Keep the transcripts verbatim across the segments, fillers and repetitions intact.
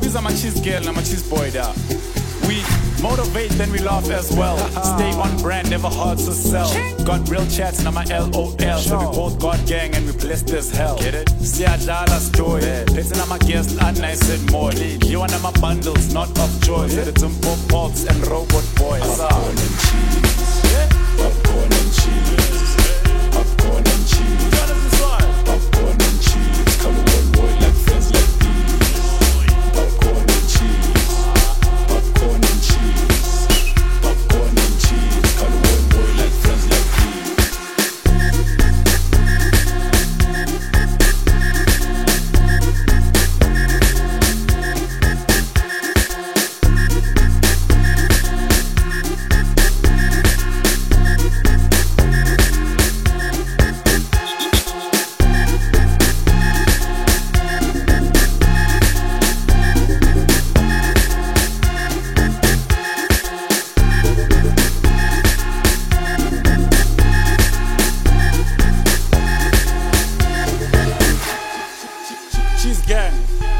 Cheese, I'm a cheese girl, I'm a cheese boy there. We motivate, then we laugh as well. Stay on brand, never hard to sell. Got real chats, now my L O L. So we both got gang and we blessed as hell. Get it? Siyadlala story. Petting on my guests, and I said more. You and my bundles, not of joy. So the Tumpo Pops and Robot Boys. Popcorn and cheese. Popcorn and cheese. Popcorn and cheese. Popcorn and cheese. Come on, boy, like friends like these. Popcorn and cheese. Popcorn and cheese. Popcorn and cheese. Come on, boy, like friends like Cheese gang.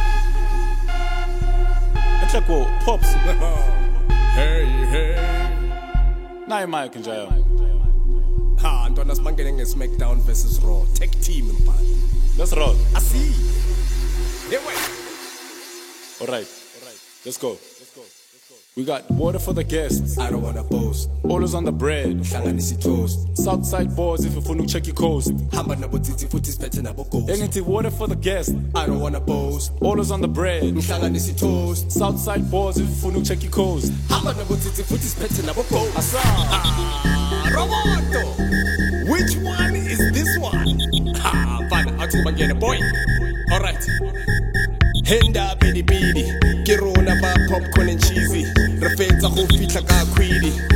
Etleko, Pops. Hey, hey. Nayi Mike nje. Ha, ntwana sibangene nge-SmackDown versus Raw. Tag team mpala. Let's roll. Asi. Hey, wait. Alright. Let's go. We got water for the guests. I don't wanna boast. Orders on the bread. Hlanganisa toast. Southside boards if you funa check your coast. Hamba nabo tsitsi futhi siphethe nabo ghost. Engithi water for the guests. I don't wanna boast. Orders on the bread. Hlanganisa toast. Southside boards if you funa check your coast. Hamba nabo tsitsi futhi siphethe nabo ghost. Asa. Ah, Roboto. Which one is this one? Ha, fine. I'll take again, boy. All right. Henda bidi bidi. Kirona ba popcorn and cheesy. Refetsa go fitla ka kwidi.